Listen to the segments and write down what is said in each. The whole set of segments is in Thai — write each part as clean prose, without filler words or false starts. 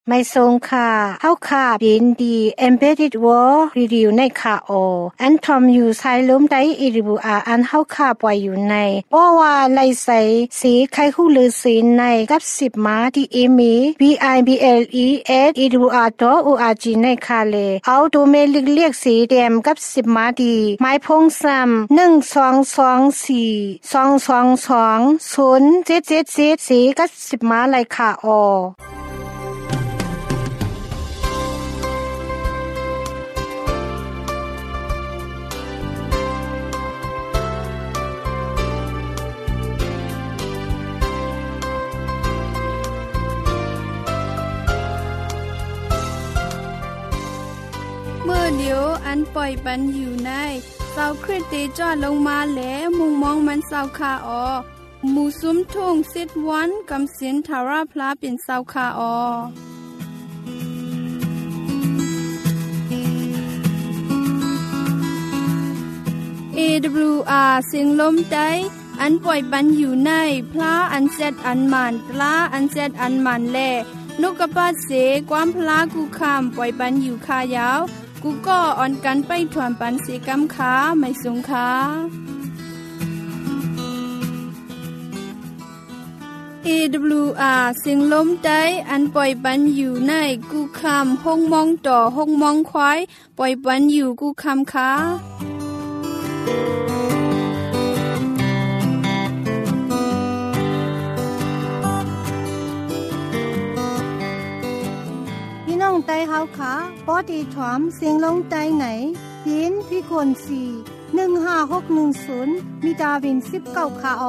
ไม่ทรงค่ะเฮาค่ะยินดี Embedded World Review ในค่ะอันทอมอยู่ไซลมได้อีริบูอันเฮาค่ะปล่อยอยู่ในเพราะว่าไลใสสีไข่หูลือสีในกับ10มาที่อีมี bibles@iribua.org ในค่ะเลยเอาตัวเมลิกเรียกสีแดงกับ10มาดีไม้พงซ้ำ1224222077สีกับ10มาเลยค่ะเมื่อเดียวอันปล่อยปันอยู่ในเศร้าคริสติจอดลงมาแล้วมุงมองมันเศร้าคาหมู่ซุ้มทุ่งซิดวันกำสินทาราพลาเป็นเศร้าคาAWR เสียงลมใจอันปล่อยปันอยู่ในพระอันเซตอันมันปลาอันเซตอันมันแลนกกระปาเสความพลากูคำปล่อยปันอยู่คายาวกูก็อ่อนกันไปถวนปันเสกำขาไม่สงขาAWR เสียงลมใจอันปล่อยปันอยู่ในกูคำห้องมองต่อห้องมองควายปล่อยปันอยู่กูคำขาน้องไต้เฮาค่ะปอดีถอมเสียงลงไต้ไหนยินพี่คน4156110มีดาวิน19ค่ะ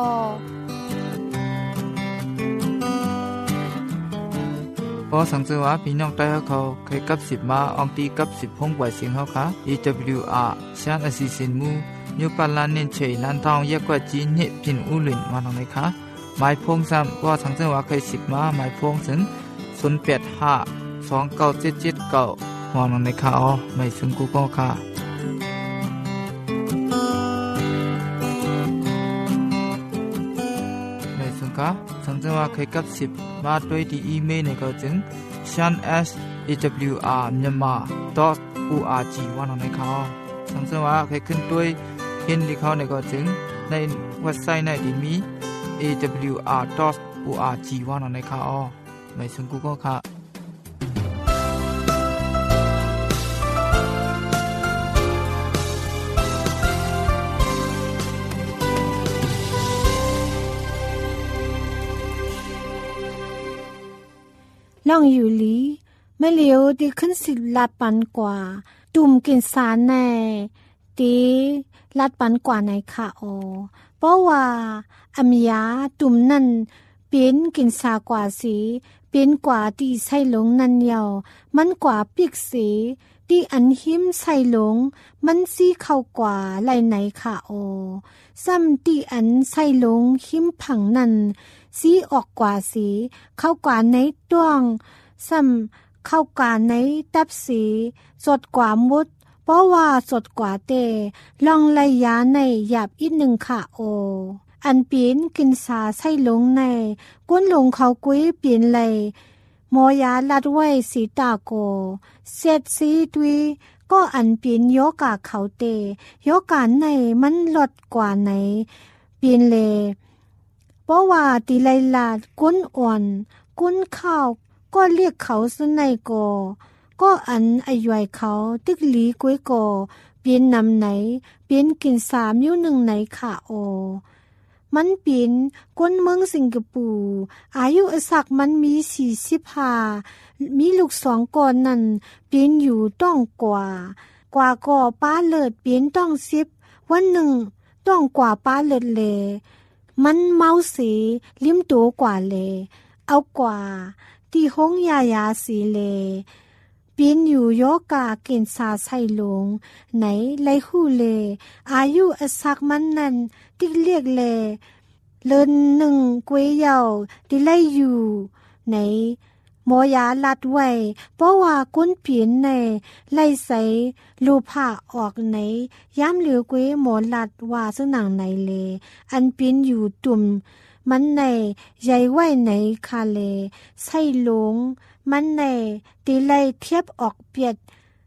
พอสังเกตว่าพี่น้องไต้เขาเคยกับ10มาอองตีกับ10พงปล่อยเสียงเฮาค่ะ AWR ชานอสิสินมูยูปาลานินเชยลันทองแยกกว่าจีนเฮพินอุลินมาตรงไหนคะหมายพงซ้ำว่าสังเกตว่าเคย10มาหมายพงถึง085297779มองในข่าวไม่ซึ่งกูก็ค่ะไม่ซึ่งค่ะสังเกตว่าเคยกับ10มาด้วยที่อีเมลในก็จึง shan@awr.org ว่าในข่าวสังเกตว่าเคยขึ้นด้วยเห็นที่เขาในก็จึงในเว็บไซต์ในที่มี awr.org ว่าในข่าวไม่ซึ่งกูก็ค่ะล่องอยู่ลีไม่เลียวดีขึ้น10ลัดปันกว่าตุ่มกินสารแน่ตีลัดปันกว่าในค่ะเพราะว่าอำยาตุ่มนั่นเป็นกินสากว่าสีเป็นกว่าที่ใส่หลงนั่นเยามันกว่าปีกสีที่อันหิมใส่หลงมันสีเข้ากว่าไหลไหนค่ะซ้ำที่อันใส่หลงหิมผังนั่นสีออกกว่าสีเข้ากว่าในต้วงซ้ำเข้ากว่าในตับสีสดกว่ามุดเพราะว่าสดกว่าเตลองไล่ยาในหยาบอีกหนึ่งค่ะอันเปลี่ยนกินสาใส่ลงในก้นลงเขากุ้ยเปลี่ยนเลยหมอยาลัดไว้สีตาโกเสร็จสีตุยก็อันเปลี่ยนโยกาเขาเตโยกาในมันลดกว่าไหนเปลี่ยนเลยเพราะว่าตีไลลาดก้นอ่อนก้นข้าวก็เรียกเขาซะในก็อันอายุเขาตึกหลีกุ้ยเปลี่ยนนำไหนเปลี่ยนกิน3อยู่หนึ่งไหนค่ะมันเป็นคนเมืองสิงคโปร์อายุสักมันมี45มีลูก2คนนั่นเป็นอยู่ต้องกว่าก่อป้าเลิศเป็นต้อง10วันหนึ่งต้องกว่าป้าเลิศเลมันเมาสีลิ้มตัวกว่าเลเอากว่าที่ห้องยาสีเลเป็นอยู่โยกาเกณฑ์สาใส่ลงไหนไลหูเลอายุสักมันนั่นที่เรียกเลเลินหนึ่งกวยเยาที่ไล่อยู่ไหนหมอยาลัดไว้เพราะว่าก้นเปลี่ยนในไล่ใส่ลูผ้าออกไหนย้ำเหลือกวยหมอลัดว่าซึ่งหนังไหนเลอันเปลี่ยนอยู่ตุ่มมันในใหญ่ไว้ไหนคาเลใส่ลงมันในตีไลเทียบออกเปียด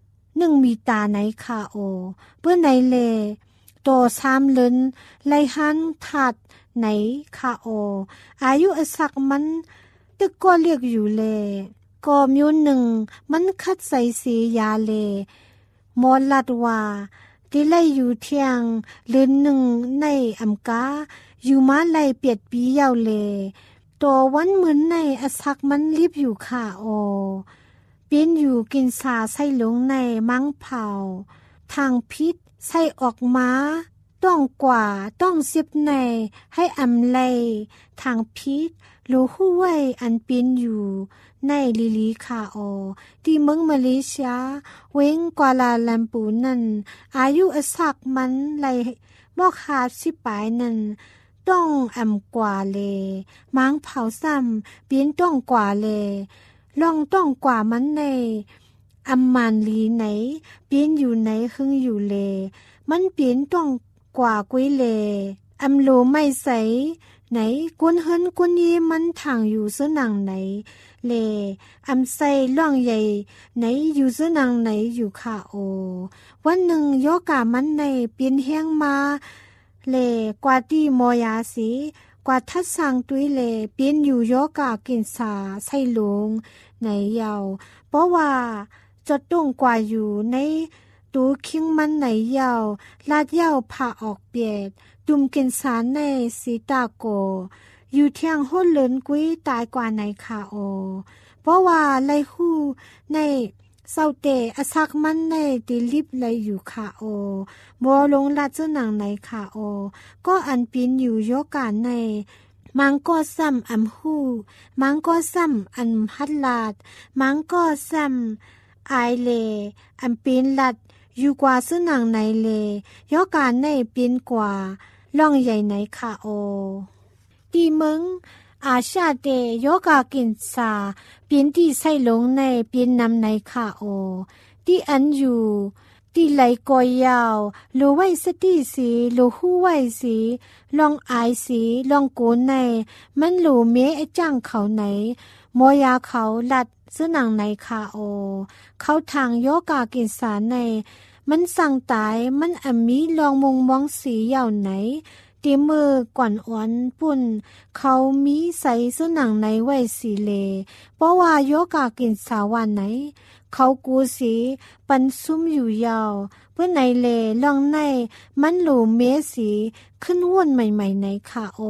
1มีตาไหนค่ะโอเพื่อไหนเลโต3ลึนไลหันถัดไหนค่ะโออายุอสักมันตึกก็เรียกอยู่เลก็มิวหนึ่งมันคัดใส่สียาเลมอลัดว่าที่ไล่อยู่เที่ยงเลือนหนึ่งในอำกาอยู่มาไล่เปียดปียาวเลตัววันเหมือนในอสักมันรีบอยู่ค่ะโอเป็นอยู่กินสาใส่ลงในมังเผาทางพิษใส่ออกมาต้องกว่าต้องเสียบในให้อำไลทางพิษรู้หู้ไว้อันเป็นอยู่ในลิลีคาโอที่เมืองมาเลเซียเว้งกวาลาลัมปูนั่นอายุอสักมันไลบอกหา10 ปลายนั่นต้องอำกว่าเลมังเผาซ้ำเป็นต้องกว่าเลลองต้องกว่ามันในอำมันลีไหนเป็นอยู่ไหนหึงอยู่เลมันเป็นต้องกว่ากุ้ยเลอำโลไม่ใสไหนกวนเฮินกวนยีมันทางอยู่ซะหนังไหนเลอำใส่ล่องใหญ่ไหนอยู่ซะหนังไหนอยู่ค่ะโอวันหนึ่งโยกามันในเปลี่ยนแห้งมาเลกว่าที่มอยาสีกว่าทัดสังตุยเลเปลี่ยนอยู่โยกากินสาใส่ลงไหนยาวเพราะว่าจดตรงกว่าอยู่ในตูคิงมันไหนยาวลาดยาวผ่าออกเปียดดุมกินสารในสีตาโกอยู่เที่ยงห้นเลินกุ้ยตายกว่าในคาโอเพราะว่าไลหู้ในเศร้าเตอสักมันในติลิบไลอยู่คาโอบัวลงลาดเจ้าหนังในคาโอก็อันปีนอยู่โยกาในมังก็ซ้ำอำหูมังก็ซ้ำอันฮัดลาดมังก็ซ้ำไอเลอันปีนลัดอยู่กว่าซึ่งหนังในเลยกการในปีนกว่าล่องใหญ่ในคาโอตีเมืองอาชาเตยกากินซาปีนที่ใส่ลงในปีนนำในคาโอที่อันอยู่ที่ไหลกอยยาวโลไว้สติสีโลหู้ไว้สีลองอายสีลองโกนในมันโลเมไอจ้างเขาไหนมอยาเขาลัดซึ่งหนังในคาโอเขาทางโยกากินสารในมันสั่งตายมันอมีลองมงมองสียาวไหนตีมือก่อนอ่อนปุ่นเขามีใส่ซึ่งหนังในไว้สีเลเพราะว่าโยกากินสาวันไหนเขากูสีปันซุ่มอยู่ยาวเพื่อในเลลองในมันหลูเมสีขึ้นวนใหม่ๆในคาโอ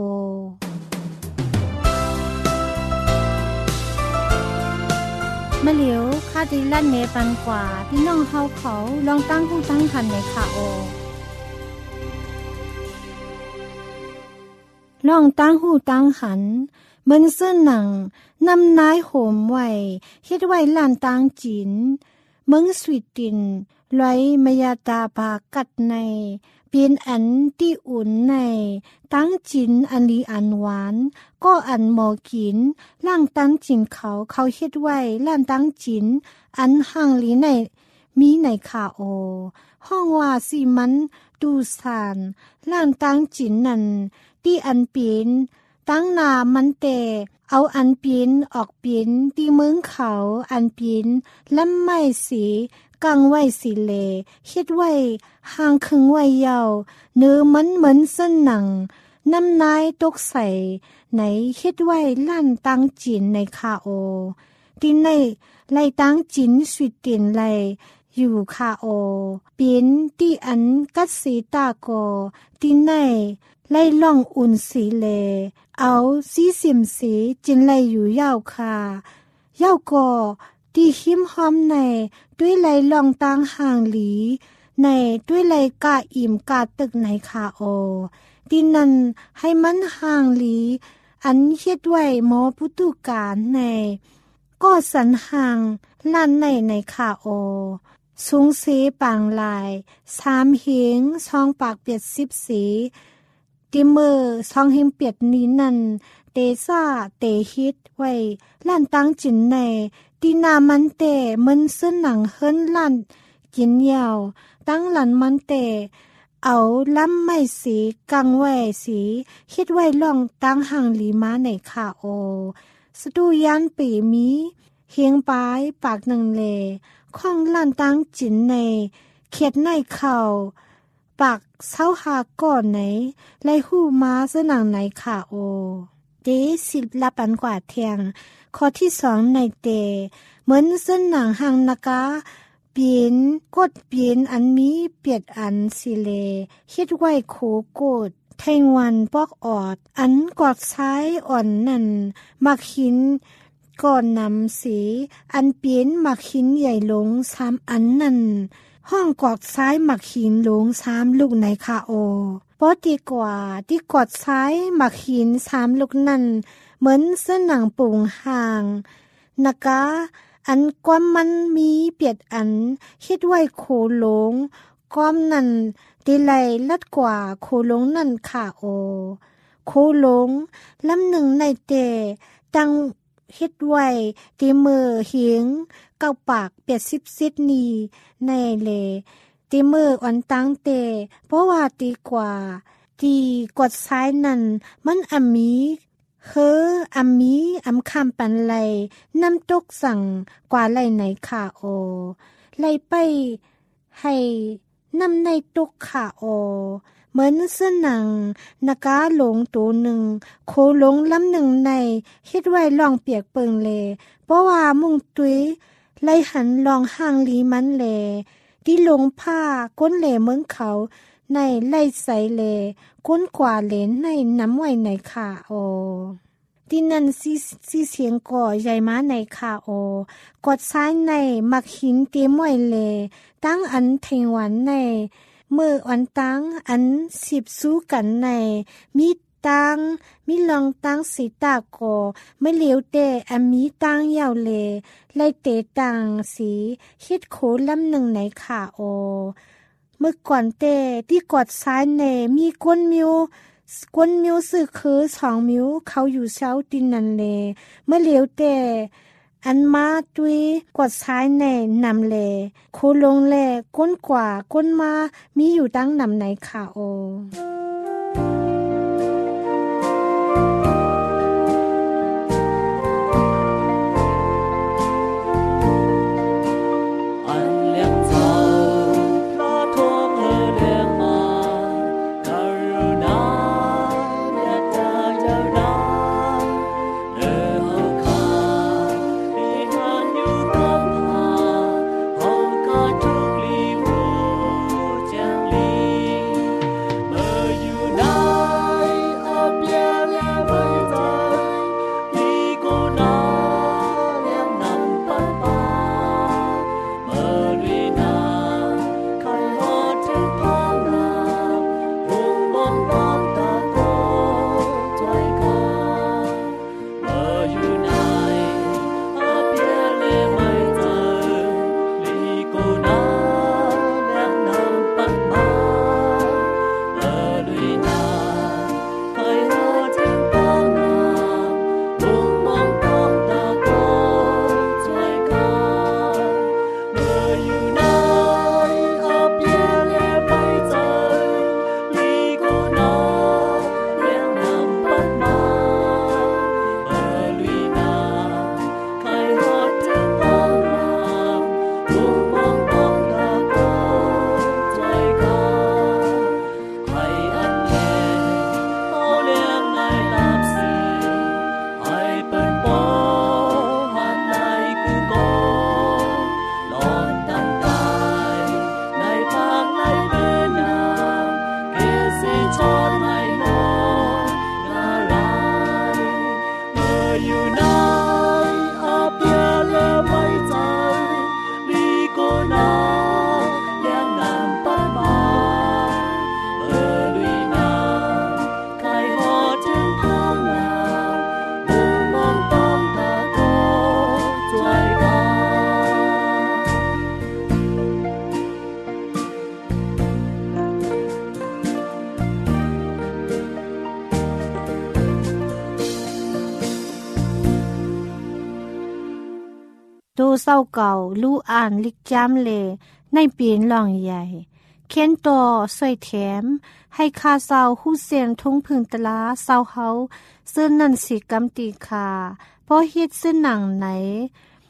มะเหลียวคาดิลั่นเนปันกว่าพี่น้องเฮาเขาลองตั้งผู้ตั้งคันในคาโอลองตั้งหูตั้งหันเหมือนเสื้อหนังนำนายโหมไว้เฮ็ดไว้ลานตั้งจีนเมืองสวีตินไว้มยาตาบากัดในเป็นอันที่อุ่นในตั้งจินอันลีอันหวานก็อันหมอกินล่างตั้งจินเขาเฮ็ดไว้ล้านตั้งจินอันห่างลีในมีในคาโอห้องว่าสิมันดูสานล่างตั้งจินนั่นที่อันเปลี่ยนตั้งนามันแต่เอาอันเปลี่ยนออกเปลี่ยนที่เมืองเขาอันเปลี่ยนและไม่สีกังไว้สิเลเฮ็ดไว้ห่างคึงไว้ยาวเนื้อมันเหมือนเส้นหนังน้ำนายตกใส่ไหนเฮ็ดไว้ลั่นตั้งจีนในคาโอที่ในไล่ตั้งจีนสวีเดนไล่อยู่คาโอเป็นที่อันกัดสีตาโกที่ในไล่ล่องอุ่นสีเลเอาสีสิมสีจินไล่อยู่ยาวคายาวก่อที่หิมหอมในด้วยไล่ล่องตั้งห่างหลีในด้วยไล่กาอิ่มกาตึกในคาโอที่นั่นให้มันห่างหลีอันเฮ็ดไว้หมอพุตุการในก็สันห่างลั่นในคาโอสูงสีปางลาย3เฮง2ปากเปียด10สีติมือ2เฮงเปียดนี้นั่นเตซ่าเตฮิตไว้ลั่นตั้งจินในตีนามันเตมันเส้นหนังเฮิรนลั่นกินยาวตั้งหลันมันเตเอาล้ำไม่สีกังไว้สีคิดไว้ล่องตั้งห่างลีมาในคาโอสตูยานปีมีเฮียงปายปากหนึ่งเลข้องลั่นตั้งจินในเขียดในเข่าปากเศร้าหาก่อนไหนไล่หูมาเสนังไหนค่ะโอเดสิลับอันกว่าเทียงข้อที่2ในเตเหมือนเส้นหนังหางนากาเปลี่ยนกดเปลี่ยนอันมีเปียดอันสิเลคิดไว้โคกดแทงวันปอกออดอันกอดซ้ายอ่อนนั่นมักหินก่อนนำสีอันเปลี่ยนมักหินใหญ่ลง3อันนั่นห้องกอดซ้ายมักหินลง3ลูกในคาโอปอดีกว่าที่กอดซ้ายมักหิน3ลูกนั่นเหมือนเส้นหนังปุงห่างนากาอันความมันมีเปียดอันคิดไว้โคหลงความนั่นดีไลลัดกว่าโคหลงนั่นค่ะโอโคหลงลำหนึ่งในเตตั้งคิดไว้ตีมือเหียงเก้าปากเปียด10 นีในเลตีมืออ่อนตั้งเตเพราะว่าตีกว่าตีกดซ้ายนั่นมันอมีอัมมีอัมคำปันไลน้ำตกสั่งกว่าไลไหนค่ะโอไลไปให้น้ำในตกค่ะโอเหมือนเสื้อหนังนากาหลงตัวหนึ่งโคหลงลำหนึ่งในคิดไว้ลองเปียกเปิงเลเพราะว่ามุ่งตุ้ยไลหันลองห่างลีมันเลที่หลงผ้าก้นเหล่เมืองเขาในไล่ใสเลก้นกว่าเลนในน้ำไว้ในค่ะโอที่นั่นซีเสียงก่อใหญ่มาในค่ะโอกดซ้ายในมักหินเตี้ยมวยเลตั้งอันเทงหวันในมืออันตั้งอัน10สู้กันในมีตังมีลองตังสีตาโกไม่เหลียวเตอันมีตังยาวเลไล่เตตังสีคิดโคลำหนึ่งในค่ะโอเมื่อก่อนเตที่กดซ้ายในมีก้นมิวสื่อคือ2 มิวเขาอยู่เช้าดินนันเลเมื่อเหลียวเตอันมาตุยกดซ้ายในนำเลโคลงเลก้นกว่าก้นมามีอยู่ตั้งนำในค่ะโอดูเศร้าเก่าลู่อ่านลิกจามเลในปีนหล่องใหญ่เค้นต่อสวยแถมให้คาเศร้าหู้เสียงทุ่งพึงตะลาเศร้าเฮาเสื้อนันสีกำตีคาเพราะเฮ็ดเสื้อหนังไหน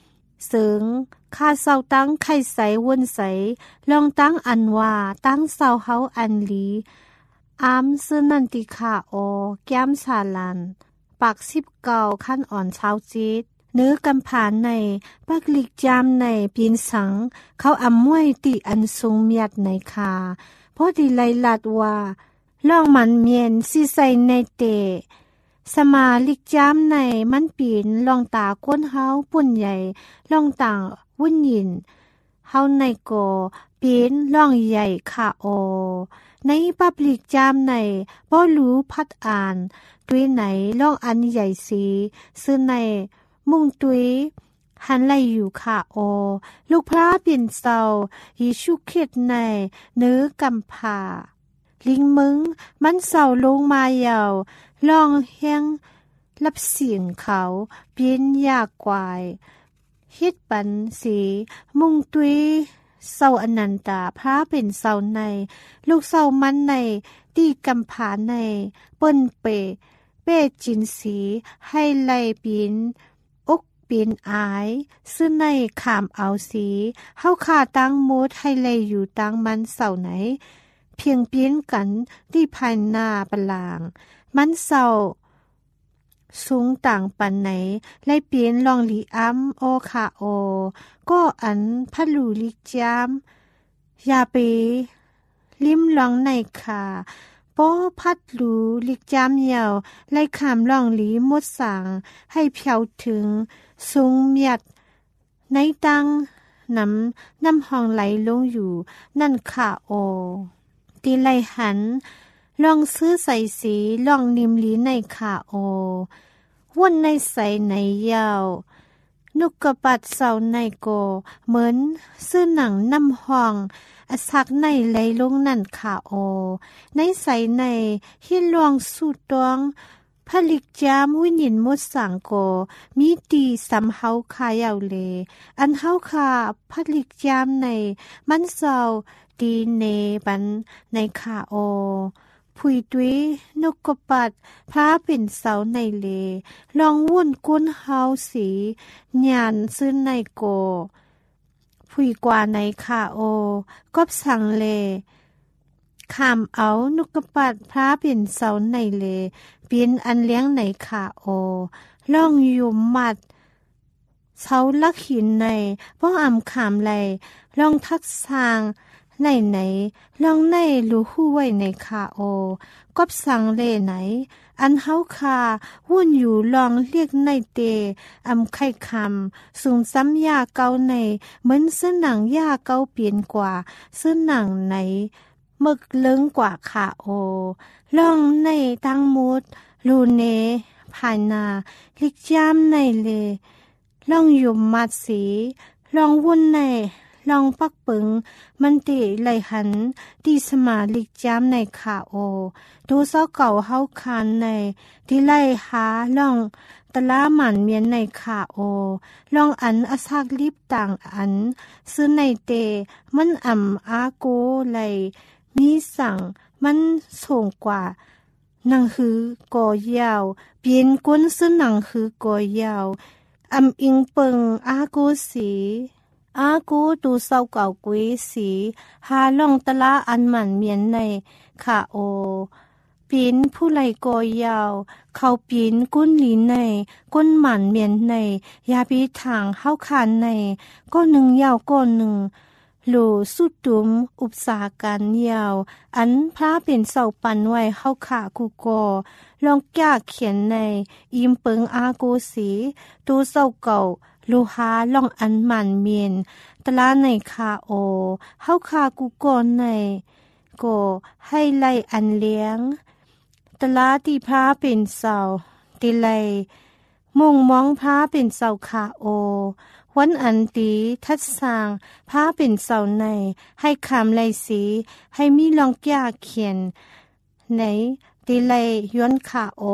ซึ่งข้าเศร้าตั้งไข่ใสวนใสลองตั้งอันว่าตั้งเศร้าเฮาอันลีอามซึ่งนันติขาโอแก้มสาลันปาก19ขั้นอ่อนเช้าจีดเนื้อกำผานในปักลิกจามในปีนสังเขาอำมวยติอันสูงเมียดในคาเพราะดีไลลัดว่าล่องมันเมียนสิใส่ในเตสมาลิกจามในมันปีนลองตาก้นเฮาปุ่นใหญ่ลองต่างวุ่นยินเฮาในโกปีนล่องใหญ่ขาโอในปับลิกจามในบ่รู้พัดอ่านด้วยไหนล่องอันใหญ่สีซึ่งในมุ่งตุยหันไหลอยู่ค่ะโอลูกพระเปลี่ยนเศร้ายิชุเข็ดในเนื้อกำผาลิงมึงมันเศร้าลงมายาวลองแห้งรับเสียงเขาเปลี่ยนยากกวายเฮ็ดปันสีมุ่งตุยเศร้าอนันตาพระเป็นเศร้าในลูกเศร้ามันในตีกำผาในเปิ้นเป้จินสีให้ไล่ปีนปีนอายซึ่งในขามเอาสีเฮาขาตั้งมูดให้เลยอยู่ตั้งมันเสาไหนเพียงเปลี่ยนกันที่ภายหน้าปลางมันเสาสูงต่างปันไหนไล่เปลี่ยนลองลีอ้ำโอคาโอก็อันพัลูลิกจามอย่าไปลิ้มลองในขาป้อพัดหลูลิกจามยาวไล่ขามล่องหลีมดสางให้เพียวถึงสูงเมียดในตังน้ำห้องไหลลงอยู่นั่นค่ะโอตีไหลหันลองซื้อใส่สีลองนิมลีในค่ะโอวนในใส่ในยาวนุกกระปัดเสาในโกเหมือนซื้อหนังน้ำห้องอสักในไหลลงนั่นค่ะโอในใส่ในที่ลวงสูดตวงผลิกจามวิญินมดสังโกมีตีสำเฮาคายาวเลอันเฮาคาผลิกจามในมันเศร้าดีเนบันในค่ะโอผุยตุยนกกปัดพระเป็นเสาในเลลองวุ่นกุ้นเฮาสีญาณซื้อในโกผุยกว่าในค่ะโอกบสั่งเลขามเอานกกปัดพระเป็นเสาในเลเปลี่ยนอันเลี้ยงในค่ะโอล่องอยู่มัดเสาลักหินในป้องอำขามไหลล่องทักสร้างไหนล่องในรู้หู้ไว้ในค่ะโอกบสั่งเลไหนอันเฮาคาวุ่นอยู่ลองเรียกในเตอำไข่คำสูงซ้ำยาเกาในเหมือนเสื้อหนังยาเกาเปลี่ยนกว่าเสื้อหนังไหนมึกเลิงกว่าค่ะโอล่องในตั้งมุดลูเนภายนาลิกจามในเลล่องอยู่มัดสีลองวุ่นในลองปักปึงมันติไหลหันดีสมาลิกจามในค่ะโอดูเศร้าเก่าเฮาคานในที่ไล่หาล่องตะลาหมันเมียนในค่ะโอลองอันอสักลิบต่างอันซื้อในเตมันอาโกไหลมีสั่งมันส่งกว่าหนังหือกอยาวเปลี่ยนก้นซื้อหนังหือกอยาวอิงเปิงอาโกสีอากูตูเศร้าเก่ากุยสีหาล่องตะลาอันหมันเมียนในค่ะโอปีนผู้ไหลกอยาวเขาปีนก้นหลีในก้นหมันเมียนในยาปีทางเข้าคานในก้อนหนึ่งยาวก้อนหนึ่งโหลสุดตุมอุปสาการยาวอันพระเป็นเสาปันไว้เข้าขากูกอลองแก้เขียนในอิมเปิงอากูสีตูเศร้าเก่าลูหาล่องอันหมันเมียนตะลาในคาโอเฮาคากูกอนในก็ให้ไล่อันเลี้ยงตะลาที่พระเป็นเสาติไลมุ่งมองพระเป็นเสาคาโอวันอันตีทัดสร้างพระเป็นเสาในให้คำไลสีให้มีลองแก้เขียนในติไลย้อนคาโอ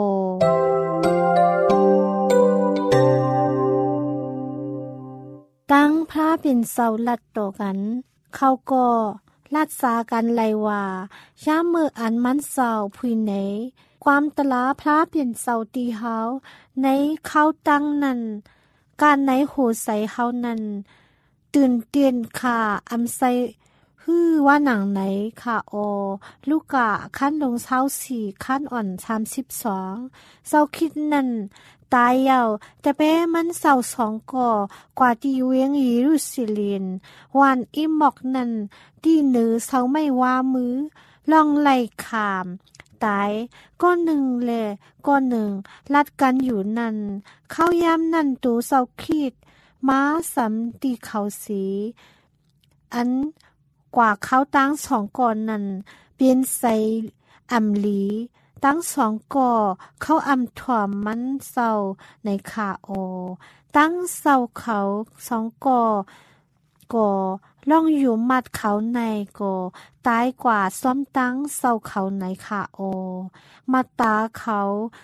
ตั้งพระเป็นเสาลัดต่อกันเขาก็ลัดสากันไลว่าย่ามมืออันมันเสาพุยไหนความตะลาพระเป็นเสาตีเฮาในเขาตั้งนั้นการในโหใส่เฮานั้นตื่นเต้นค่ะอำไซฮื้อว่าหนังไหนค่ะลูกะขั้นลง24ขั้นอ่อน32เศร้าคิดนั่นตายยาวแต่เป้มันเศร้า2ก่อกว่าที่เวียงเยรูซาเล็มวันอิมอกนั่นที่เหนือเศร้าไม่ว่ามือลองไล่ขามตายก้อนหนึ่งแลก้อนหนึ่งลัดกันอยู่นั่นเข้ายามนั่นตูเศร้าคิดม้าสำตีเขาสีอันกว่าเขาตั้ง2ก่อนนั้นเปลี่ยนใส่อำลีตั้ง2ก่อเขาอำถ่วมมันเศร้าในขาตั้งเศร้าเขา2ก่อล่องอยู่มัดเขาในก่อตายกว่าซ้อมตั้งเศร้าเขาในขามาตาเขา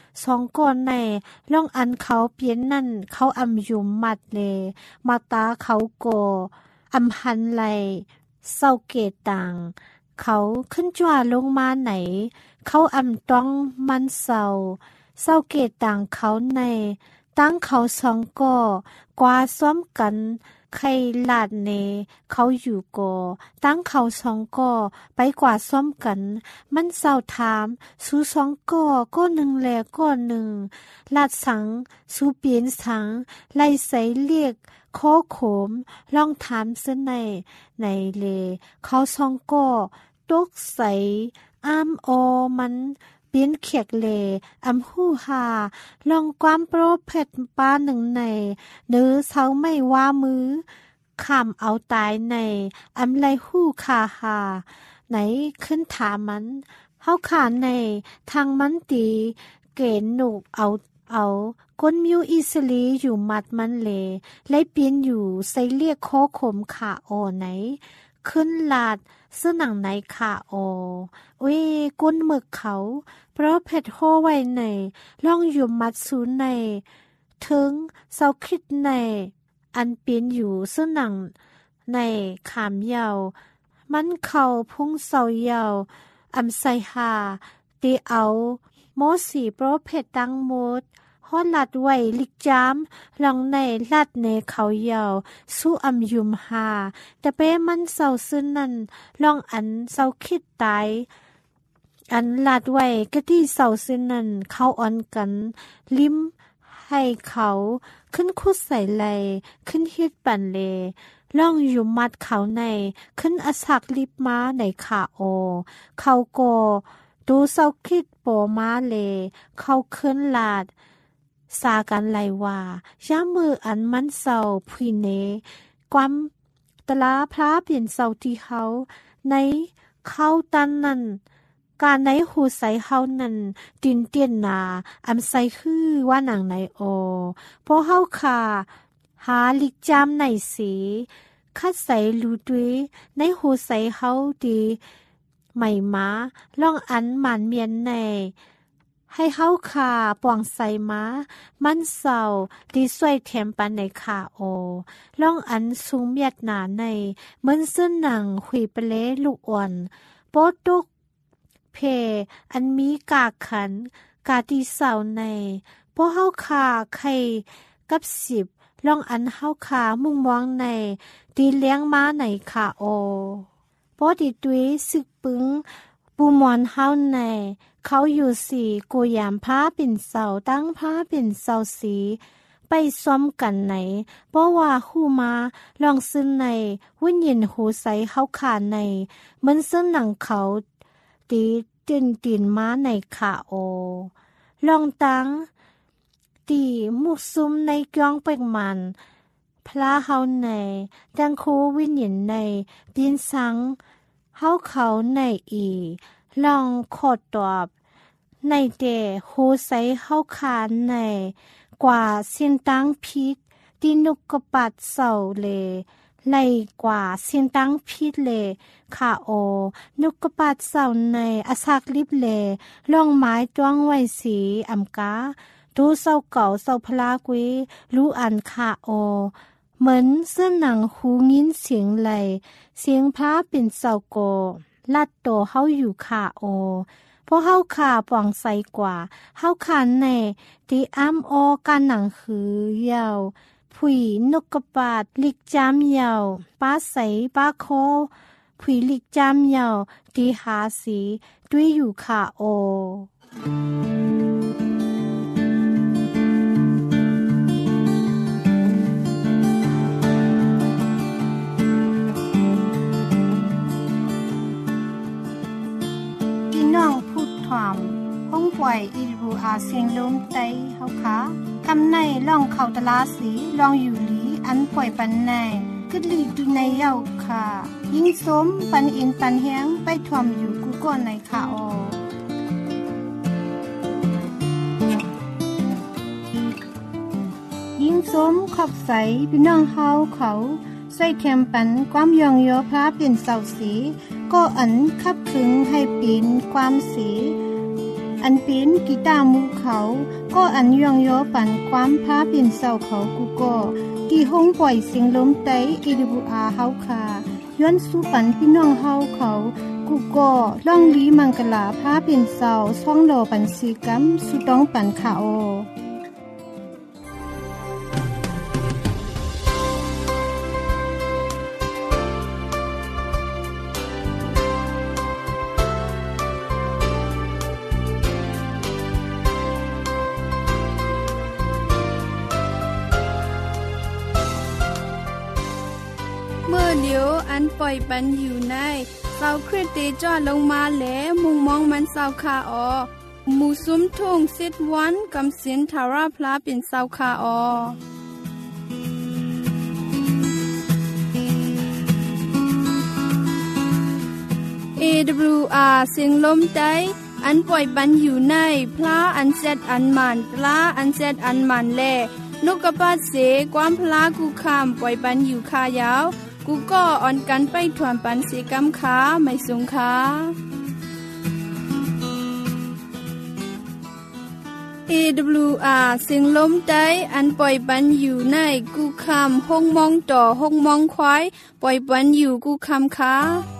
2ก่อนในล่องอันเขาเปลี่ยนนั่นเขาอำอยู่มัดเลมาตาเขาก่ออำหันไหลเศร้าเกตังเขาขึ้นจ้าลงมาไหนเขาอำต้องมันเศร้าเกตังเขาในตั้งเขา2ก่อกว่าซ้อมกันใครลาดเนเขาอยู่ก่อตั้งเขา2ก่อไปกว่าซ้อมกันมันเศร้าถามสู้2ก่อก็หนึ่งแลก็หนึ่งลาดสังสู้เปลี่ยนสังไล่ใส่เรียกโคโขมลองถามเสในเลเขา2ก่อตกใส่อ้ามมันเปลี่ยนเขียกเลอำหู้หาลองความโปรเพชป้าหนึ่งในเนื้อเช้าไม่ว่ามือขามเอาตายในอำไรหู้คาหาไหนขึ้นถามมันเฮาขาในทางมันตีเกณฑ์หนุกเอาก้นมิวอิสลีอยู่มัดมันเลไล่เปลี่ยนอยู่ใส่เรียกโคขมขาไหนขึ้นลาดเสื้อหนังไหนขาก้นหมึกเขาเพราะเพชรโฮไว้ในล่องอยู่มัดซูในถึงเศร้าคิดในอันเปลี่ยนอยู่เสื้อหนังในขามยาวมันเขาพุ่งเศร้ายาวอำไซหาตีเอาโมสีโปรเพชรตั้งหมดฮอดลัดไว้ลิกจามลองในลัดเนเขายาวสู้อำยุมหาแต่เป้มันเศร้าซึ้นนั่นลองอันเศร้าคิดตายอันลัดไว้ก็ที่เศร้าซึ้นนั่นเขาอ่อนกันลิ้มให้เขาขึ้นคุดใส่ไหลขึ้นเฮ็ดปั่นเลล่องอยู่มัดเขาในขึ้นอสักลิบม้าในขาเขาโกดูเศร้าคิดโปม้าเลเขาขึ้นลาดสากันไหลว่าย่ามืออันมันเศร้าพุยเนความตลาพระเปลี่ยนเศร้าที่เขาในเขาตันนั่นการในหูใสเฮานั่นตินเตียนนาอำใสคือว่าหนังในพอเฮาค่ะหาลิกจามในสีคัดใสลูด้วยในหูใสเฮาดีไม่มาล่องอันหมันเมียนในให้เฮาค่ะป่วงใส่ม้ามันเศร้าดีสวยเทมปันในขาล่องอันสูงเมียดหนาในเหมือนเสื้อหนังขุยเปเลลูกอ่อนโปตุกเพอันมีกาขันกาตีเศร้าในพวกเฮาค่ะไข่กับ10ล่องอันเฮาค่ะมุ่งมองในตีเลี้ยงม้าในขาพอดีตุยสึกปึงปูมอนเฮาในเขาอยู่4กูยามผ้าเป็นเสาตั้งผ้าเป็นเสาสีไปซ้อมกันไหนเพราะว่าคู่มาลองซึ้นในวิญญาณหูใสเฮาขาในเหมือนซึ้นหนังเขาตีตีนม้าในขาลองตั้งตีมุกซุมในกองเป็กมันพระเฮาในดังโควิญญาณในเปลี่ยนสังเฮาเขาในลองขอตอบในเดโฮไซเฮาคานในกว่าเสียนตั้งพิษที่นุกกปัดเศร้าเลไล่กว่าเสียนตั้งพิษเลขานุกกปัดเศร้าในอสักลิบเลล่องไม้จ้วงไว้สีอำกาดูเศร้าเก่าเศร้าพลากุยรู้อันขาเหมือนเสื้อหนังหูงิ้นเสียงไหลเสียงพระเป็นเศร้าโกลัดโตเฮาอยู่ขาพวกเฮาขาป่องใสกว่าเฮาขาในตีอ้ำการหนังคือยาวเพผุยนกกระปาดลิกจามเหย่าป้าใสป้าโคผุยลิกจามเหย่าตีหาสีด้วยอยู่ค่ะโอพี่น้องพูดถ่อมห้องปล่อยอีรูอาเสียงลมไตเฮาค่ะคำในล่องเขาตลาสีลองอยู่หลีอันปล่อยปันในกึดลีดูในเย้าค่ะยิ่งสมปันอินปันเฮียงไปถ่อมอยู่กูก่อนในค่ะออยิ่งสมขอบใสพี่น้องเฮาเขาใส่แคมปันความยองโยพระเป็นเสาสีก็อันคับขึงให้ปีนความสีอันเป็นกีตาร์มูเขาก็อันยองโยปันความพระเป็นเสาเขากูก็ที่ห้องปล่อยเสียงลมไตAWRเฮาค่ะย้อนสู่ปันพี่น้องเฮาเขากูก็ล่องลีมังกลาพระเป็นเสาช่องโลปันสีกัมสุต้องปันค่ะโอเดี๋ยวอันปล่อยปันอยู่ในเสาคริสเตจอดลงมาแหลมุงมองมันเสาคาออหมู่ซุ้มทุ่งซิดวันกำสินทาราพลาเป็นเสาคาออAWR เสียงลมใจอันปล่อยปันอยู่ในพลาอันเซตอันมันปลาอันเซตอันมันแลนกกระปาดเสความพลากูคามปล่อยปันอยู่คายาวกูก็อ่อนกันไปถวนปันสีกำขาไม่สงขา AWR เสียงลมใจอันปล่อยปันอยู่ในกูคามห้องมองต่อห้องมองควายปล่อยปันอยู่กูคามขา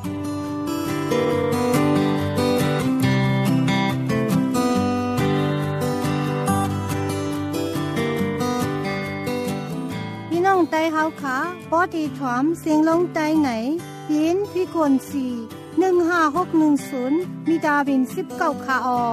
ไตเฮาค่ะปอตีถอมเสียงลงไตไหนยินพี่คน4156110มีดาวิน19ค่ะออ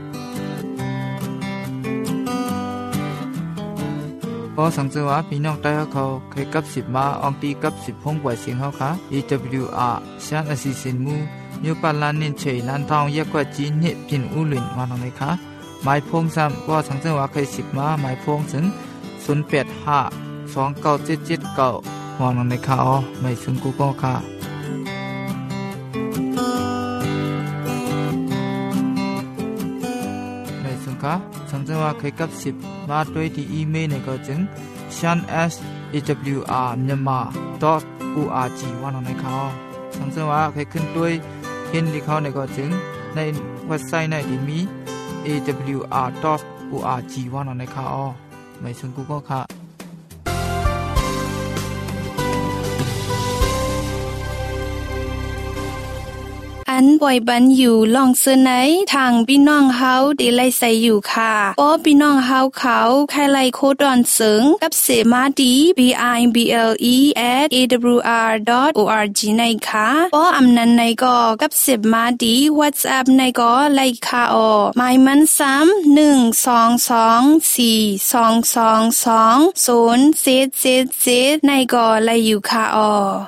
พอสังเกตว่าพี่น้องไต้เขาเคยกับ10มาอองตีกับ10ห้องปล่อยเสียงเฮาค่ะ AWR ชานอสิสินมูนิวปาลานินเฉยนันทองแยกกว่าจีนเนปินอุลินมาหน่อยค่ะหมายพงซ้ำพอสังเกตว่าเคย10มาหมายพงถึง085297779มองในข่าวไม่ซึ่งกูก็ค่ะไม่ซึ่งค่ะสังเกตว่าเคยกับ10มาด้วยที่อีเมลเนี่ยก็จึง shanshawr.myanmar.org ว่าในข่าวสังเกตว่าเคยขึ้นด้วยเห็นที่เขาเนี่ยก็จึงในเว็บไซต์ในที่มี awr.org ว่าในข่าวไม่ซึ่งกูก็ค่ะอันปล่อยบันอยู่ลองเสนอทางพี่น้องเฮาได้ไล่ใส่อยู่ค่ะป้อพี่น้องเฮาเขาใครไล่โคดอนเสริงกับเสมาดี bible@awr.org ในค่ะป้ออำนันในก็กับเสมาดี WhatsApp ในก็ไล่ค่ะออหมายมัน3122422207777ในก็ไล่อยู่ค่ะออ